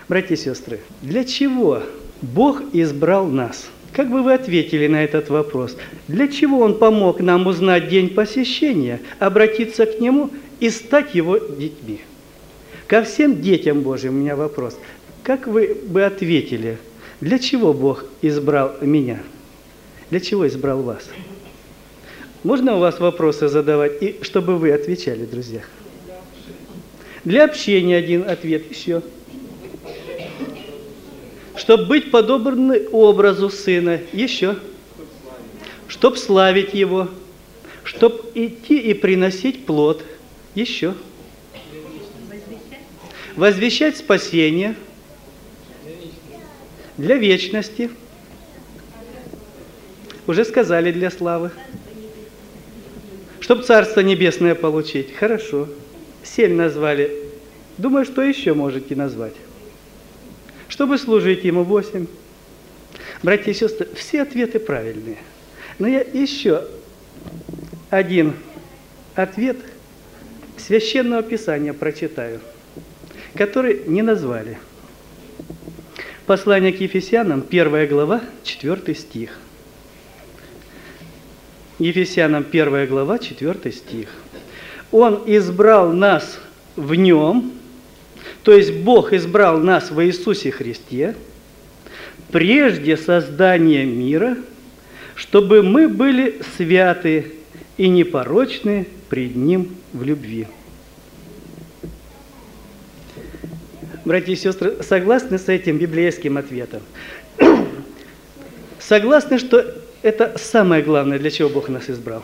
Братья и сестры, для чего Бог избрал нас? Как бы вы ответили на этот вопрос? Для чего Он помог нам узнать день посещения, обратиться к Нему и стать Его детьми? Ко всем детям Божьим у меня вопрос. Как вы бы ответили, для чего Бог избрал меня? Для чего избрал вас? Можно у вас вопросы задавать, и чтобы вы отвечали, друзья? Для общения один ответ еще. Чтобы быть подобраны образу Сына. Еще. Чтобы славить Его. Чтобы идти и приносить плод. Еще. Возвещать спасение. Для вечности. Уже сказали, для славы. Чтобы Царство Небесное получить. Хорошо. 7 назвали. Думаю, что еще можете назвать. Чтобы служить Ему 8. Братья и сестры, все ответы правильные. Но я еще один ответ Священного Писания прочитаю, который не назвали. Послание к Ефесянам, 1 глава, 4 стих. Ефесянам 1 глава, 4 стих. Он избрал нас в Нем, то есть Бог избрал нас во Иисусе Христе, прежде создания мира, чтобы мы были святы и непорочны пред Ним в любви. Братья и сестры, согласны с этим библейским ответом? Согласны, что это самое главное, для чего Бог нас избрал?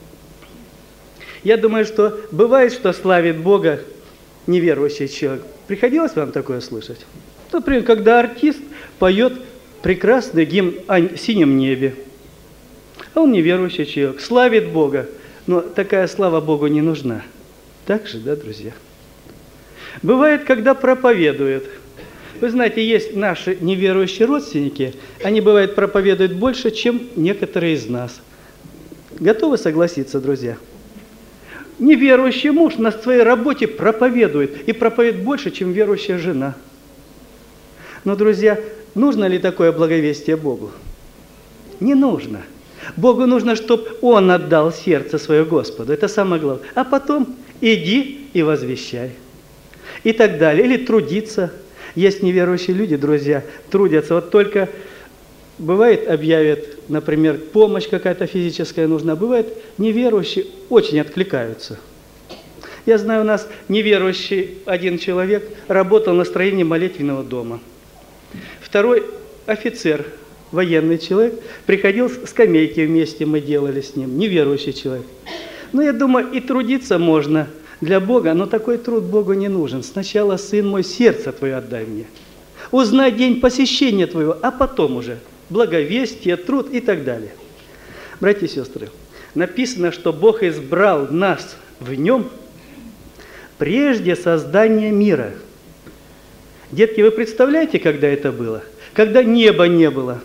Я думаю, что бывает, что славит Бога неверующий человек. Приходилось вам такое слышать? Например, когда артист поет прекрасный гимн о синем небе, а он неверующий человек, славит Бога, но такая слава Богу не нужна. Так же, да, друзья? Бывает, когда проповедуют. Вы знаете, есть наши неверующие родственники, они, бывает, проповедуют больше, чем некоторые из нас. Готовы согласиться, друзья? Неверующий муж на своей работе проповедует, и проповедует больше, чем верующая жена. Но, друзья, нужно ли такое благовестие Богу? Не нужно. Богу нужно, чтобы Он отдал сердце свое Господу. Это самое главное. А потом иди и возвещай. И так далее. Или трудиться. Есть неверующие люди, друзья, трудятся. Вот только бывает, объявят, например, помощь какая-то физическая нужна. Бывает, неверующие очень откликаются. Я знаю, у нас неверующий один человек работал на строении молитвенного дома. Второй офицер, военный человек, приходил, скамейки вместе мы делали с ним, неверующий человек. Но я думаю, и трудиться можно для Бога, но такой труд Богу не нужен. Сначала, сын мой, сердце твое отдай мне. Узнай день посещения твоего, а потом уже благовестие, труд и так далее. Братья и сестры, написано, что Бог избрал нас в Нем прежде создания мира. Детки, вы представляете, когда это было? Когда неба не было,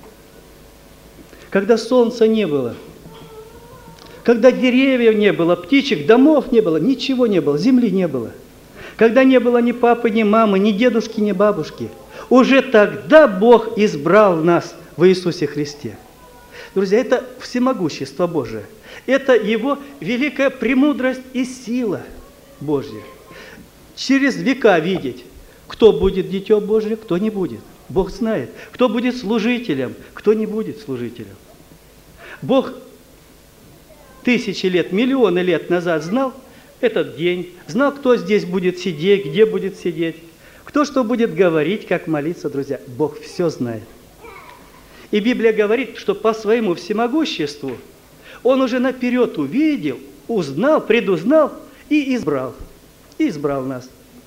когда солнца не было, когда деревьев не было, птичек, домов не было, ничего не было, земли не было. Когда не было ни папы, ни мамы, ни дедушки, ни бабушки. Уже тогда Бог избрал нас в Иисусе Христе. Друзья, это всемогущество Божие. Это Его великая премудрость и сила Божья. Через века видеть, кто будет Дитё Божие, кто не будет. Бог знает, кто будет служителем, кто не будет служителем. Бог тысячи лет, миллионы лет назад знал этот день, знал, кто здесь будет сидеть, где будет сидеть, кто что будет говорить, как молиться, друзья. Бог все знает. И Библия говорит, что по своему всемогуществу Он уже наперед увидел, узнал, предузнал и избрал. И избрал нас.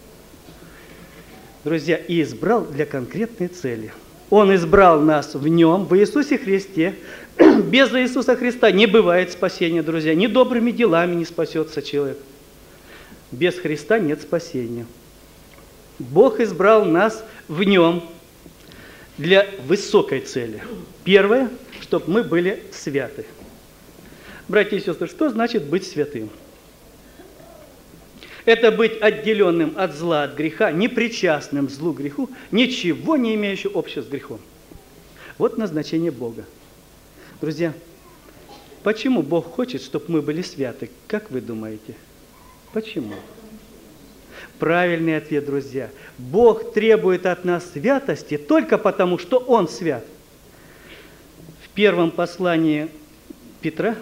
Друзья, и избрал для конкретной цели. Он избрал нас в Нем, в Иисусе Христе. Без Иисуса Христа не бывает спасения, друзья. Ни добрыми делами не спасется человек. Без Христа нет спасения. Бог избрал нас в Нем для высокой цели. Первое, чтобы мы были святы. Братья и сестры, что значит быть святым? Это быть отделенным от зла, от греха, непричастным злу, греху, ничего не имеющим общего с грехом. Вот назначение Бога. Друзья, почему Бог хочет, чтобы мы были святы? Как вы думаете? Почему? Правильный ответ, друзья. Бог требует от нас святости только потому, что Он свят. В первом послании Петра,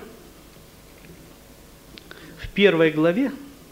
в 1 главе,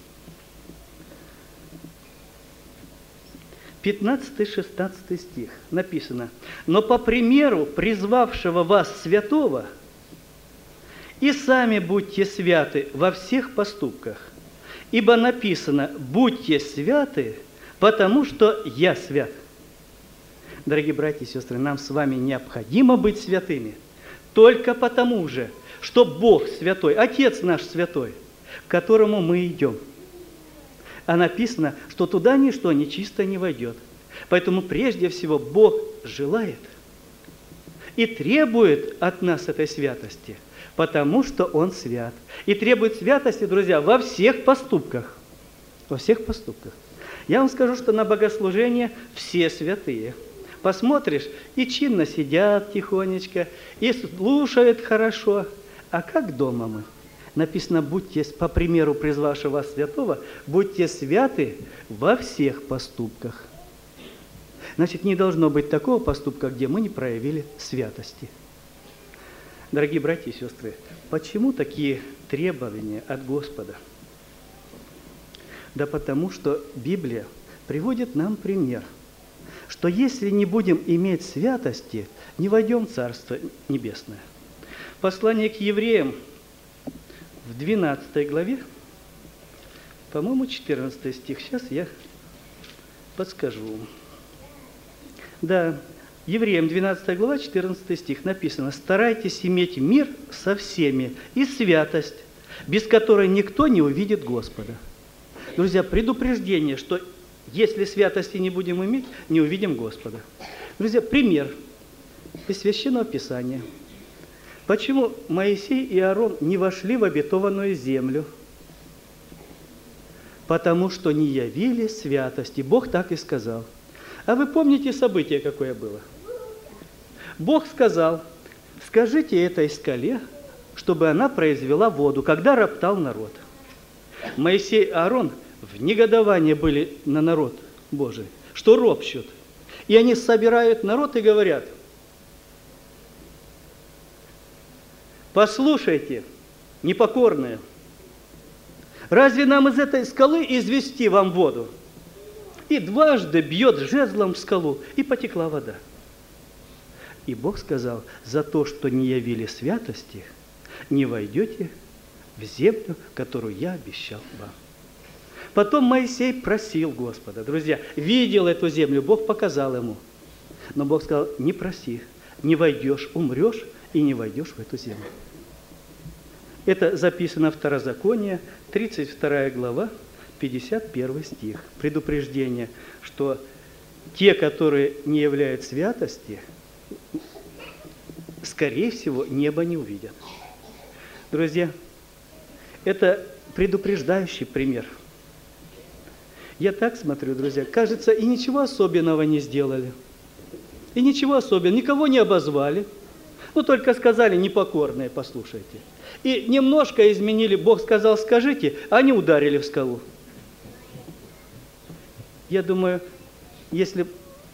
15-16 стих написано: «Но по примеру призвавшего вас святого, и сами будьте святы во всех поступках, ибо написано: будьте святы, потому что я свят». Дорогие братья и сестры, нам с вами необходимо быть святыми только потому же, что Бог святой, Отец наш святой, к которому мы идем. А написано, что туда ничто нечистое не войдет. Поэтому прежде всего Бог желает и требует от нас этой святости, потому что Он свят. И требует святости, друзья, во всех поступках. Во всех поступках. Я вам скажу, что на богослужение все святые. Посмотришь, и чинно сидят тихонечко, и слушают хорошо. А как дома мы? Написано: будьте, по примеру призвавшего вас святого, будьте святы во всех поступках. Значит, не должно быть такого поступка, где мы не проявили святости. Дорогие братья и сестры, почему такие требования от Господа? Да потому что Библия приводит нам пример, что если не будем иметь святости, не войдем в Царство Небесное. Послание к евреям в 12 главе, по-моему, 14 стих. Сейчас я подскажу. Да, Евреям 12 глава, 14 стих написано: «Старайтесь иметь мир со всеми и святость, без которой никто не увидит Господа». Друзья, предупреждение, что если святости не будем иметь, не увидим Господа. Друзья, пример из Священного Писания. Почему Моисей и Аарон не вошли в обетованную землю? Потому что не явили святости. Бог так и сказал. А вы помните событие, какое было? Бог сказал: скажите этой скале, чтобы она произвела воду, когда роптал народ. Моисей и Аарон в негодовании были на народ Божий, что ропщут. И они собирают народ и говорят: послушайте, непокорные, разве нам из этой скалы извести вам воду? И дважды бьет жезлом в скалу, и потекла вода. И Бог сказал: за то, что не явили святости, не войдете в землю, которую я обещал вам. Потом Моисей просил Господа. Друзья, видел эту землю, Бог показал ему. Но Бог сказал: не проси, не войдешь, умрешь и не войдешь в эту землю. Это записано в Второзаконие, 32 глава, 51 стих. Предупреждение, что те, которые не являют святости, скорее всего, небо не увидят. Друзья, это предупреждающий пример. Я так смотрю, друзья, кажется, и ничего особенного не сделали. И ничего особенного, никого не обозвали. Ну, только сказали: непокорные, послушайте. И немножко изменили, Бог сказал: скажите, а они ударили в скалу. Я думаю, если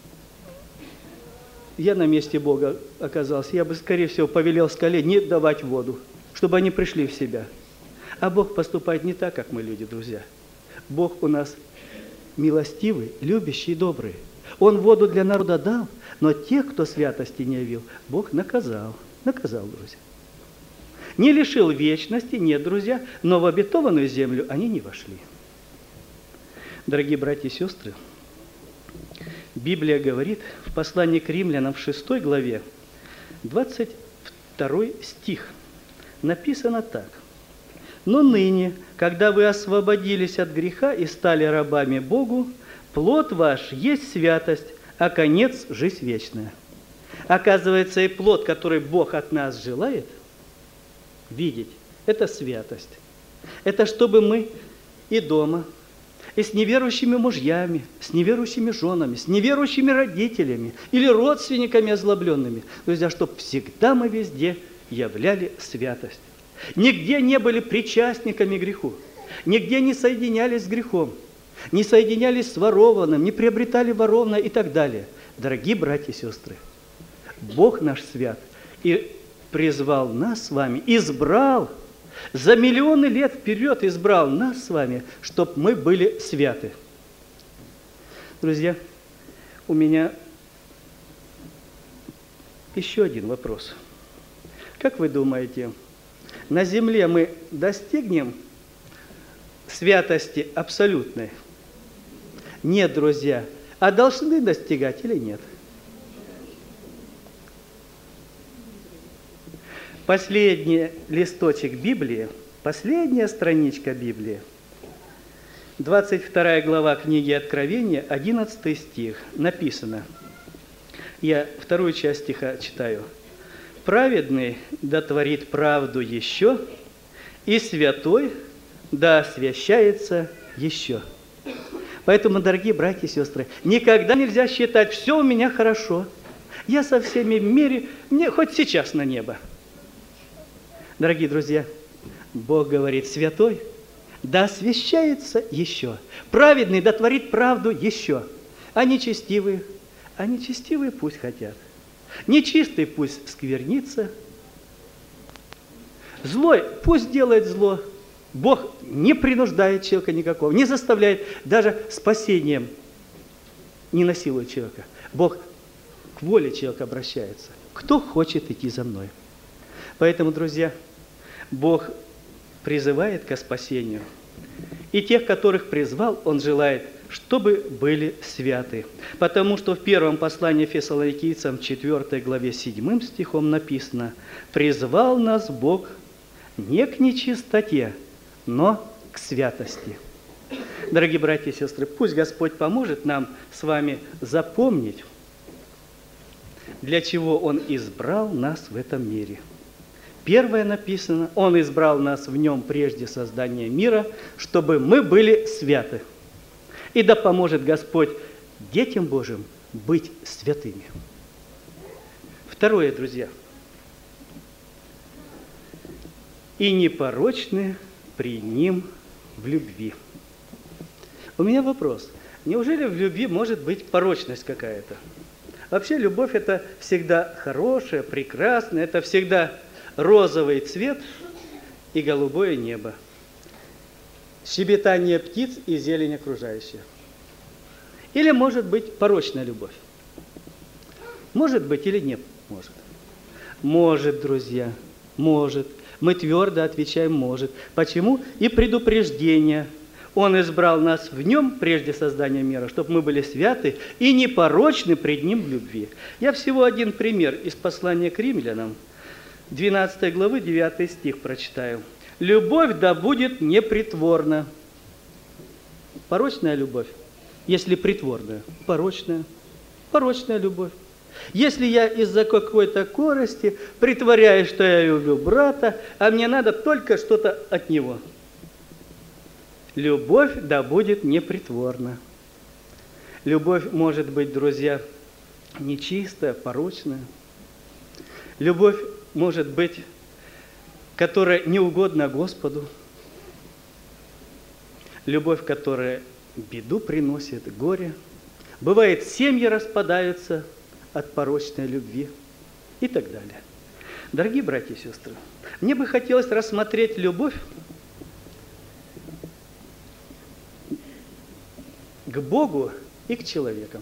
я на месте Бога оказался, я бы, скорее всего, повелел скале не давать воду, чтобы они пришли в себя. А Бог поступает не так, как мы люди, друзья. Бог у нас милостивый, любящий, добрый. Он воду для народа дал, но тех, кто святости не явил, Бог наказал. Наказал, друзья. Не лишил вечности, нет, друзья, но в обетованную землю они не вошли. Дорогие братья и сестры, Библия говорит в послании к римлянам в 6 главе, 22 стих, написано так: «Но ныне, когда вы освободились от греха и стали рабами Богу, плод ваш есть святость, а конец – жизнь вечная». Оказывается, и плод, который Бог от нас желает видеть, это святость. Это чтобы мы и дома, и с неверующими мужьями, с неверующими женами, с неверующими родителями или родственниками озлобленными. Друзья, чтобы всегда мы везде являли святость. Нигде не были причастниками к греху, нигде не соединялись с грехом, не соединялись с ворованным, не приобретали ворованное и так далее. Дорогие братья и сестры, Бог наш свят и призвал нас с вами, избрал, за миллионы лет вперед избрал нас с вами, чтобы мы были святы. Друзья, у меня еще один вопрос. Как вы думаете, на земле мы достигнем святости абсолютной? Нет, друзья. А должны достигать или нет? Последний листочек Библии, последняя страничка Библии, 22 глава книги Откровения, 11 стих, написано. Я вторую часть стиха читаю. «Праведный да творит правду еще, и святой да освящается еще». Поэтому, дорогие братья и сестры, никогда нельзя считать, все у меня хорошо, я со всеми в мире, мне хоть сейчас на небо. Дорогие друзья, Бог говорит, святой да освящается еще, праведный да творит правду еще, а нечестивые пусть хотят, нечистый пусть сквернится, злой пусть делает зло. Бог не принуждает человека никакого, не заставляет, даже спасением не насилует человека. Бог к воле человека обращается. Кто хочет идти за мной? Поэтому, друзья, Бог призывает ко спасению. И тех, которых призвал, Он желает, чтобы были святы. Потому что в первом послании Фессалоникийцам, 4 главе 7 стихом написано: «Призвал нас Бог не к нечистоте, но к святости». Дорогие братья и сестры, пусть Господь поможет нам с вами запомнить, для чего Он избрал нас в этом мире. Первое написано, Он избрал нас в Нем прежде создания мира, чтобы мы были святы. И да поможет Господь детям Божьим быть святыми. Второе, друзья. И непорочны при Ним в любви. У меня вопрос. Неужели в любви может быть порочность какая-то? Вообще любовь – это всегда хорошее, прекрасное, это всегда розовый цвет и голубое небо, щебетание птиц и зелень окружающая. Или может быть порочная любовь? Может быть или не может? Может, друзья, может. Мы твердо отвечаем «может». Почему? И предупреждение. Он избрал нас в Нем прежде создания мира, чтобы мы были святы и непорочны пред Ним в любви. Я всего один пример из послания к римлянам, 12 главы, 9 стих прочитаю. «Любовь да будет непритворна». Порочная любовь, если притворная, порочная. Порочная любовь. Если я из-за какой-то корости притворяюсь, что я люблю брата, а мне надо только что-то от него. Любовь да будет непритворна. Любовь может быть, друзья, нечистая, порочная. Любовь может быть, которая не угодна Господу. Любовь, которая беду приносит, горе. Бывает, семьи распадаются от порочной любви и так далее. Дорогие братья и сестры, мне бы хотелось рассмотреть любовь к Богу и к человекам.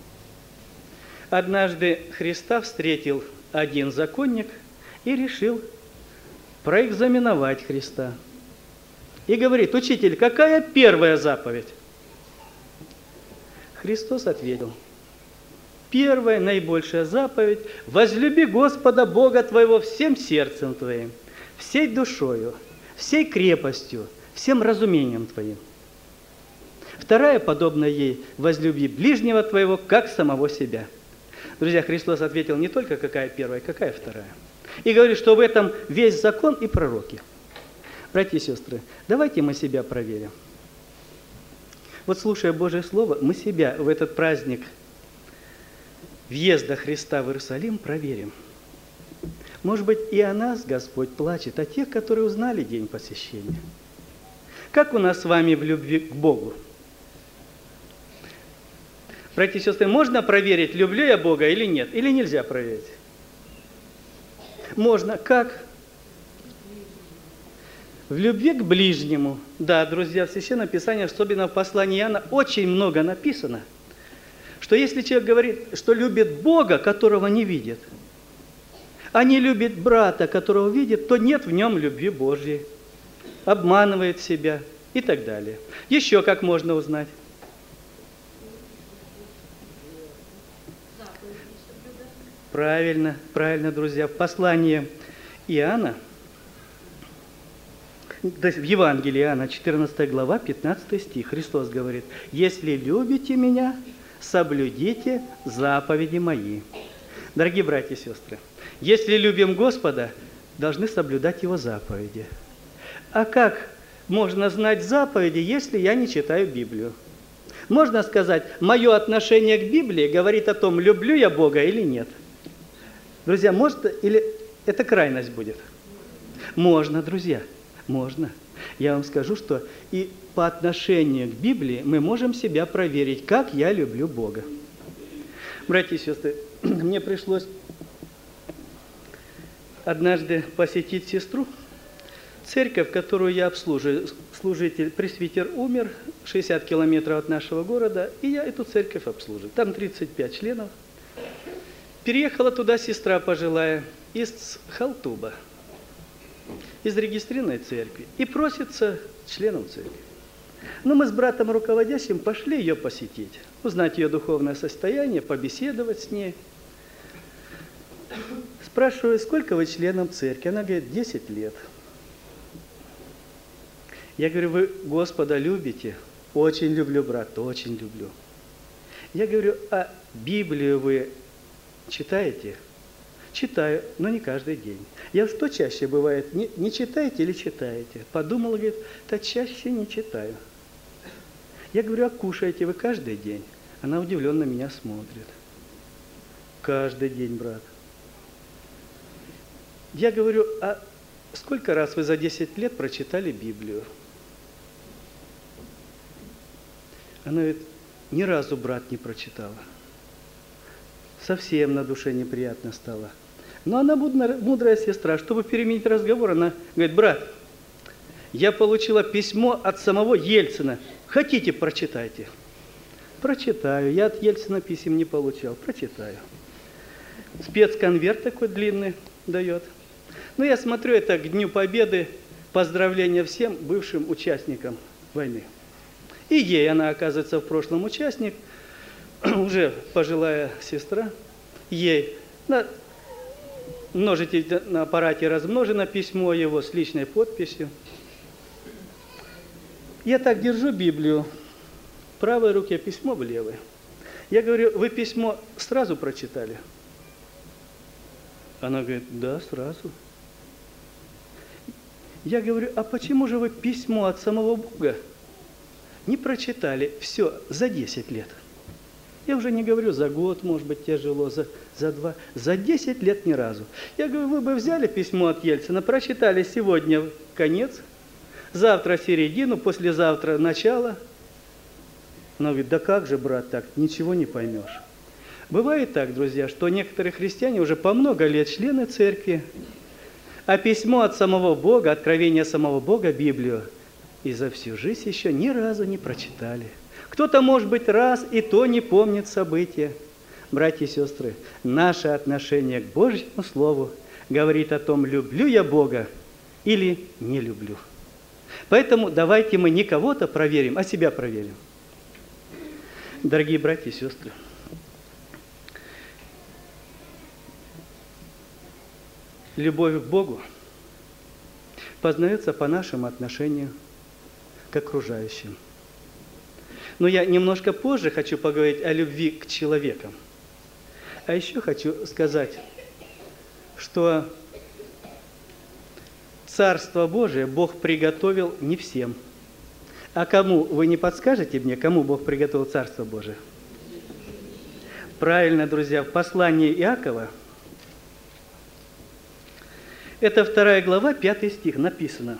Однажды Христа встретил один законник и решил проэкзаменовать Христа. И говорит: «Учитель, какая первая заповедь?» Христос ответил: «Первая, наибольшая заповедь – возлюби Господа Бога твоего всем сердцем твоим, всей душою, всей крепостью, всем разумением твоим. Вторая, подобная ей, возлюби ближнего твоего, как самого себя». Друзья, Христос ответил не только какая первая, какая вторая. И говорит, что в этом весь закон и пророки. Братья и сестры, давайте мы себя проверим. Вот слушая Божье Слово, мы себя в этот праздник въезда Христа в Иерусалим проверим. Может быть, и о нас Господь плачет, о тех, которые узнали день посещения. Как у нас с вами в любви к Богу? Братья и сестры, можно проверить, люблю я Бога или нет? Или нельзя проверить? Можно. Как? В любви к ближнему. Да, друзья, в Священном Писании, особенно в послании Иоанна, очень много написано, что если человек говорит, что любит Бога, которого не видит, а не любит брата, которого видит, то нет в нем любви Божьей, обманывает себя и так далее. Еще как можно узнать? Правильно, правильно, друзья. В послании Иоанна, в Евангелии Иоанна, 14 глава, 15 стих, Христос говорит: «Если любите Меня, соблюдите заповеди Мои». Дорогие братья и сестры, если любим Господа, должны соблюдать Его заповеди. А как можно знать заповеди, если я не читаю Библию? Можно сказать, мое отношение к Библии говорит о том, люблю я Бога или нет. Друзья, может, или это крайность будет? Можно, друзья, можно. Я вам скажу, что и по отношению к Библии мы можем себя проверить, как я люблю Бога. Братья и сестры, мне пришлось однажды посетить сестру. Церковь, которую я обслуживаю, служитель, пресвитер умер, 60 километров от нашего города, и я эту церковь обслуживаю. Там 35 членов. Переехала туда сестра пожилая из Халтуба, из регистрированной церкви, и просится членом церкви. Но мы с братом руководящим пошли ее посетить, узнать ее духовное состояние, побеседовать с ней. Спрашиваю, сколько вы членом церкви? Она говорит, 10 лет. Я говорю, вы Господа любите? Очень люблю, брат, очень люблю. Я говорю, а Библию вы читаете? Читаю, но не каждый день. Я что чаще бывает, не читаете или читаете? Подумала, говорит, да чаще не читаю. Я говорю, а кушаете вы каждый день? Она удивленно меня смотрит. Каждый день, брат. Я говорю, а сколько раз вы за 10 лет прочитали Библию? Она говорит, ни разу, брат, не прочитала. Совсем на душе неприятно стало. Но она мудрая сестра, чтобы переменить разговор, она говорит, брат, я получила письмо от самого Ельцина. Хотите, прочитайте? Прочитаю. Я от Ельцина писем не получал. Прочитаю. Спецконверт такой длинный дает. Ну, я смотрю, это к Дню Победы, поздравления всем бывшим участникам войны. И ей, она, оказывается, в прошлом участник, уже пожилая сестра, ей множитель на аппарате размножено письмо его с личной подписью. Я так держу Библию, в правой руке письмо в левой. Я говорю, вы письмо сразу прочитали? Она говорит, да, сразу. Я говорю, а почему же вы письмо от самого Бога не прочитали все за 10 лет? Я уже не говорю за год, может быть, тяжело, за 2, за 10 лет ни разу. Я говорю, вы бы взяли письмо от Ельцина, прочитали сегодня конец, завтра середину, послезавтра начало. Она говорит, да как же, брат, так, ничего не поймешь. Бывает так, друзья, что некоторые христиане уже по много лет члены церкви, а письмо от самого Бога, откровение самого Бога, Библию, и за всю жизнь еще ни разу не прочитали. Кто-то, может быть, раз и то не помнит события. Братья и сестры, наше отношение к Божьему Слову говорит о том, люблю я Бога или не люблю. Поэтому давайте мы не кого-то проверим, а себя проверим. Дорогие братья и сестры, любовь к Богу познается по нашему отношению к окружающим. Но я немножко позже хочу поговорить о любви к человекам. А еще хочу сказать, что Царство Божие Бог приготовил не всем. А кому, вы не подскажете мне, кому Бог приготовил Царство Божие? Правильно, друзья, в послании Иакова, это 2 глава, 5 стих, написано.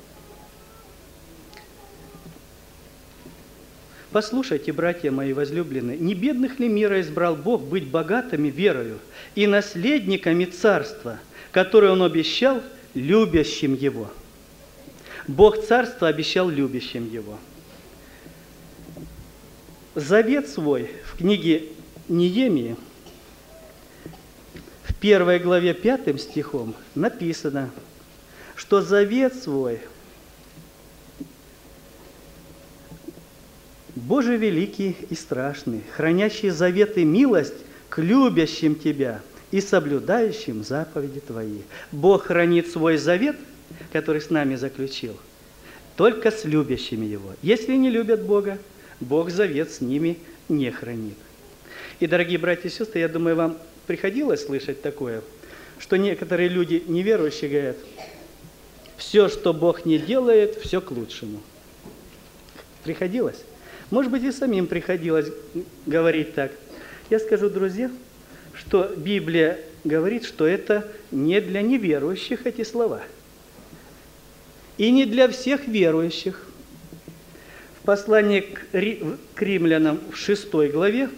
«Послушайте, братья мои возлюбленные, не бедных ли мира избрал Бог быть богатыми верою и наследниками Царства, которое Он обещал любящим Его?» Бог Царство обещал любящим Его. Завет свой в книге Неемии, в 1 главе 5 стихом написано, что завет свой Боже великий и страшный, хранящий завет и милость к любящим Тебя и соблюдающим заповеди Твои. Бог хранит свой завет, который с нами заключил, только с любящими Его. Если не любят Бога, Бог завет с ними не хранит. И, дорогие братья и сестры, я думаю, вам приходилось слышать такое, что некоторые люди неверующие говорят, все, что Бог не делает, все к лучшему. Приходилось? Может быть, и самим приходилось говорить так. Я скажу, друзья, что Библия говорит, что это не для неверующих эти слова. И не для всех верующих. В послании к римлянам в 6 главе,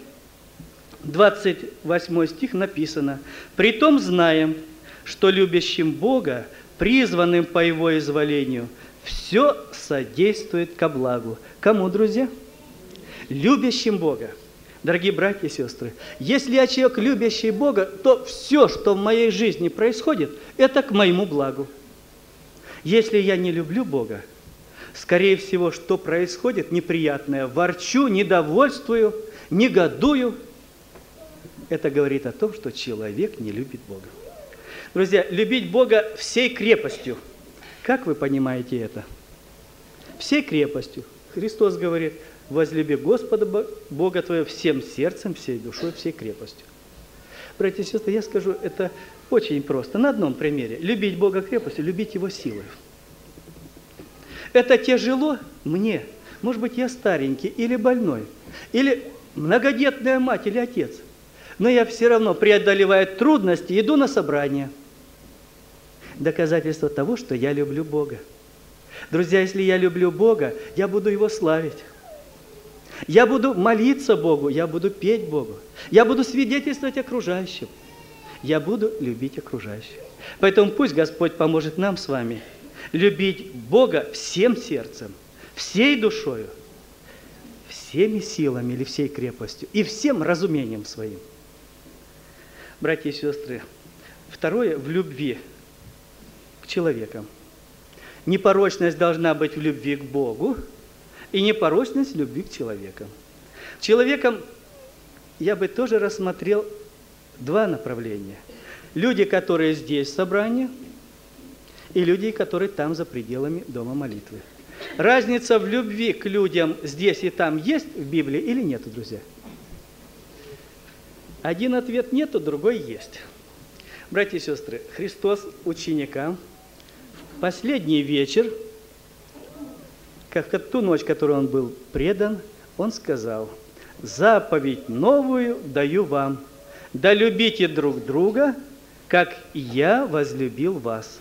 28 стих написано: «Притом знаем, что любящим Бога, призванным по Его изволению, все содействует ко благу». Кому, друзья? Любящим Бога. Дорогие братья и сестры, если я человек, любящий Бога, то все, что в моей жизни происходит, это к моему благу. Если я не люблю Бога, скорее всего, что происходит неприятное, ворчу, недовольствую, негодую, это говорит о том, что человек не любит Бога. Друзья, любить Бога всей крепостью. Как вы понимаете это? Всей крепостью. Христос говорит: возлюби Господа Бога твоего всем сердцем, всей душой, всей крепостью. Братья и сестры, я скажу, это очень просто. На одном примере. Любить Бога крепостью, любить Его силой. Это тяжело мне. Может быть, я старенький или больной, или многодетная мать или отец. Но я все равно, преодолевая трудности, иду на собрание. Доказательство того, что я люблю Бога. Друзья, если я люблю Бога, я буду Его славить. Я буду молиться Богу, я буду петь Богу. Я буду свидетельствовать окружающим. Я буду любить окружающих. Поэтому пусть Господь поможет нам с вами любить Бога всем сердцем, всей душою, всеми силами или всей крепостью и всем разумением своим. Братья и сестры, второе – в любви к человекам. Непорочность должна быть в любви к Богу и непорочность в любви к человекам. Человеком я бы тоже рассмотрел два направления. Люди, которые здесь в собрании, и люди, которые там за пределами дома молитвы. Разница в любви к людям здесь и там есть в Библии или нет, друзья? Один ответ нету, другой есть. Братья и сестры, Христос ученикам в последний вечер, как в ту ночь, которую Он был предан, Он сказал: «Заповедь новую даю вам, да любите друг друга, как и я возлюбил вас».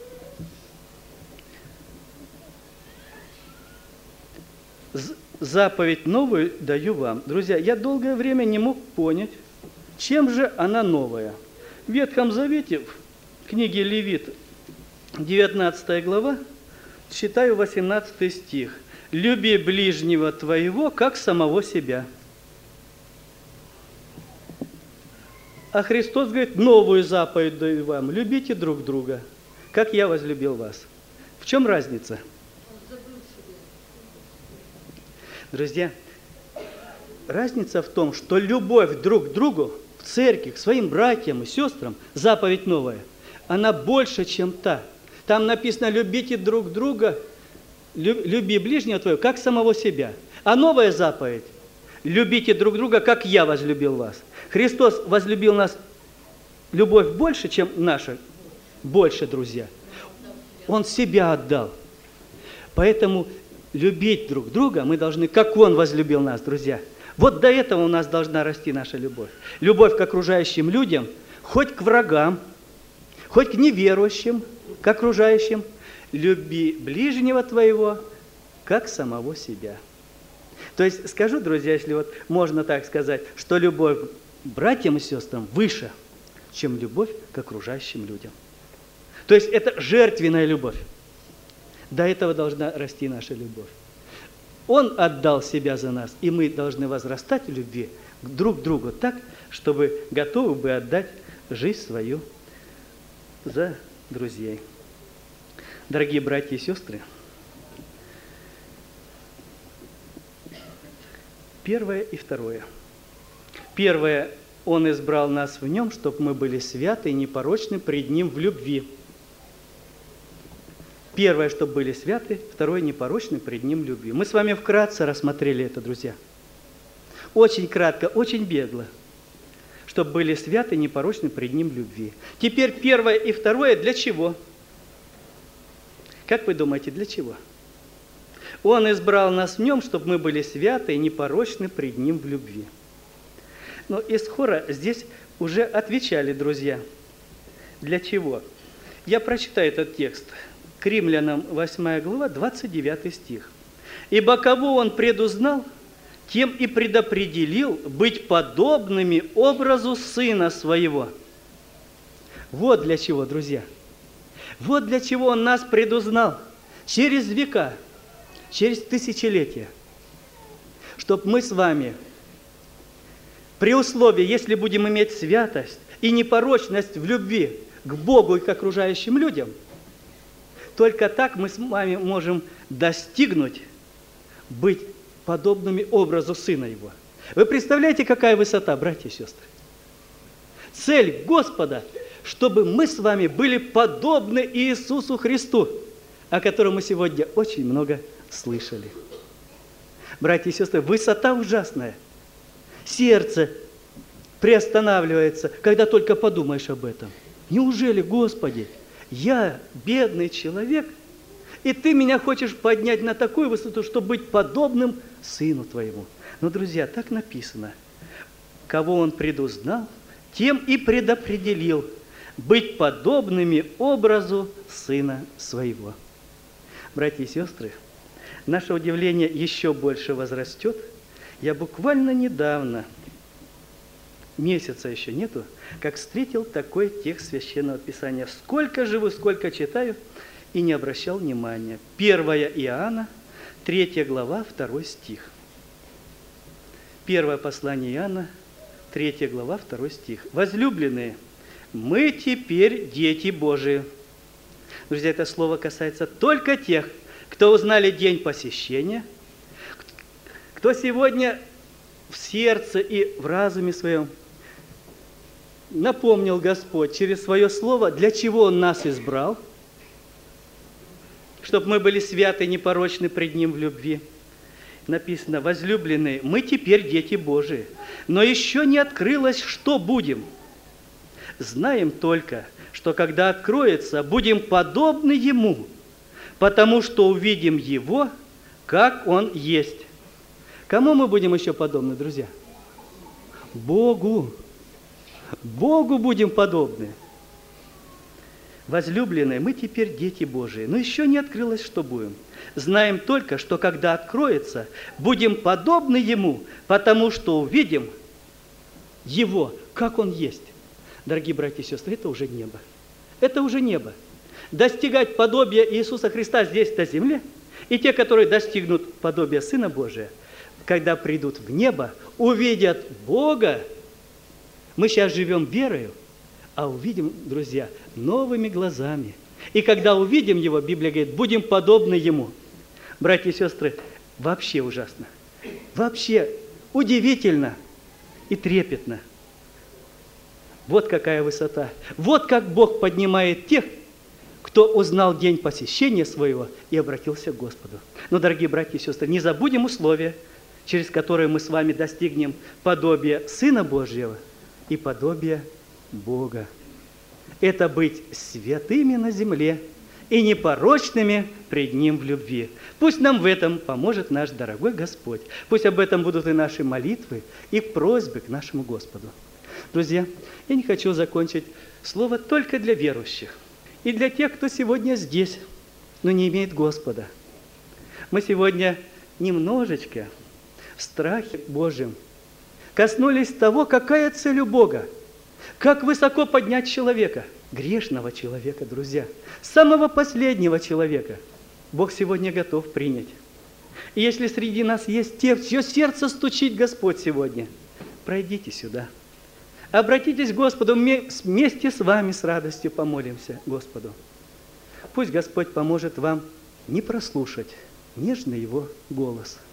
Заповедь новую даю вам. Друзья, я долгое время не мог понять, чем же она новая. В Ветхом Завете, в книге Левит, 19 глава, читаю 18 стих. «Люби ближнего твоего, как самого себя». А Христос говорит: новую заповедь даю вам. Любите друг друга, как я возлюбил вас. В чем разница? Друзья, разница в том, что любовь друг к другу, в церкви, к своим братьям и сестрам, заповедь новая, она больше, чем та. Там написано: любите друг друга, люби ближнего твоего, как самого себя. А новая заповедь: любите друг друга, как я возлюбил вас. Христос возлюбил нас, любовь больше, чем наша, больше, друзья. Он себя отдал. Поэтому любить друг друга мы должны, как Он возлюбил нас, друзья. Вот до этого у нас должна расти наша любовь. Любовь к окружающим людям, хоть к врагам, хоть к неверующим, к окружающим. Люби ближнего твоего, как самого себя. То есть скажу, друзья, если вот можно так сказать, что любовь к братьям и сестрам выше, чем любовь к окружающим людям. То есть это жертвенная любовь. До этого должна расти наша любовь. Он отдал себя за нас, и мы должны возрастать в любви друг к другу так, чтобы готовы бы отдать жизнь свою за друзей. Дорогие братья и сестры, первое и второе. Первое, Он избрал нас в Нем, чтобы мы были святы и непорочны пред Ним в любви. Первое, чтобы были святы, второе, непорочны пред Ним в любви. Мы с вами вкратце рассмотрели это, друзья. Очень кратко, очень бегло. Чтобы были святы и непорочны пред Ним в любви. Теперь первое и второе для чего? Как вы думаете, для чего? Он избрал нас в Нем, чтобы мы были святы и непорочны пред Ним в любви. Но из хора здесь уже отвечали, друзья. Для чего? Я прочитаю этот текст. К Римлянам 8 глава, 29 стих. «Ибо кого Он предузнал, тем и предопределил быть подобными образу Сына Своего». Вот для чего, друзья. Вот для чего Он нас предузнал через века, через тысячелетия. Чтобы мы с вами, при условии, если будем иметь святость и непорочность в любви к Богу и к окружающим людям, только так мы с вами можем достигнуть быть подобными образу Сына Его. Вы представляете, какая высота, братья и сестры? Цель Господа, чтобы мы с вами были подобны Иисусу Христу, о котором мы сегодня очень много слышали. Братья и сестры, высота ужасная. Сердце приостанавливается, когда только подумаешь об этом. Неужели, Господи, я бедный человек, и Ты меня хочешь поднять на такую высоту, чтобы быть подобным Сыну Твоему? Но, друзья, так написано. Кого Он предузнал, тем и предопределил быть подобными образу Сына Своего. Братья и сестры, наше удивление еще больше возрастет. Я буквально недавно, месяца еще нету, как встретил такой текст Священного Писания. Сколько живу, сколько читаю, и не обращал внимания. 1 Иоанна, 3 глава, 2 стих. Первое послание Иоанна, 3 глава, 2 стих. «Возлюбленные, мы теперь дети Божии». Друзья, это слово касается только тех, кто узнали день посещения, кто сегодня в сердце и в разуме своем напомнил Господь через свое слово, для чего Он нас избрал, чтобы мы были святы и непорочны пред Ним в любви. Написано: возлюбленные, мы теперь дети Божии, но еще не открылось, что будем. Знаем только, что когда откроется, будем подобны Ему, потому что увидим Его, как Он есть. Кому мы будем еще подобны, друзья? Богу. Богу будем подобны. Возлюбленные, мы теперь дети Божии, но еще не открылось, что будем. Знаем только, что когда откроется, будем подобны Ему, потому что увидим Его, как Он есть. Дорогие братья и сестры, это уже небо. Это уже небо. Достигать подобия Иисуса Христа здесь, на земле, и те, которые достигнут подобия Сына Божия, когда придут в небо, увидят Бога. Мы сейчас живем верою, а увидим, друзья, новыми глазами. И когда увидим Его, Библия говорит, будем подобны Ему. Братья и сестры, вообще ужасно. Вообще удивительно и трепетно. Вот какая высота. Вот как Бог поднимает тех, кто узнал день посещения своего и обратился к Господу. Но, дорогие братья и сестры, не забудем условия, через которые мы с вами достигнем подобия Сына Божьего и подобия Бога. Это быть святыми на земле и непорочными пред Ним в любви. Пусть нам в этом поможет наш дорогой Господь. Пусть об этом будут и наши молитвы, и просьбы к нашему Господу. Друзья, я не хочу закончить слово только для верующих и для тех, кто сегодня здесь, но не имеет Господа. Мы сегодня немножечко в страхе Божьем коснулись того, какая цель у Бога, как высоко поднять человека, грешного человека, друзья, самого последнего человека. Бог сегодня готов принять. И если среди нас есть те, в чье сердце стучит Господь сегодня, пройдите сюда. Обратитесь к Господу, вместе с вами с радостью помолимся Господу. Пусть Господь поможет вам не прослушать нежный Его голос.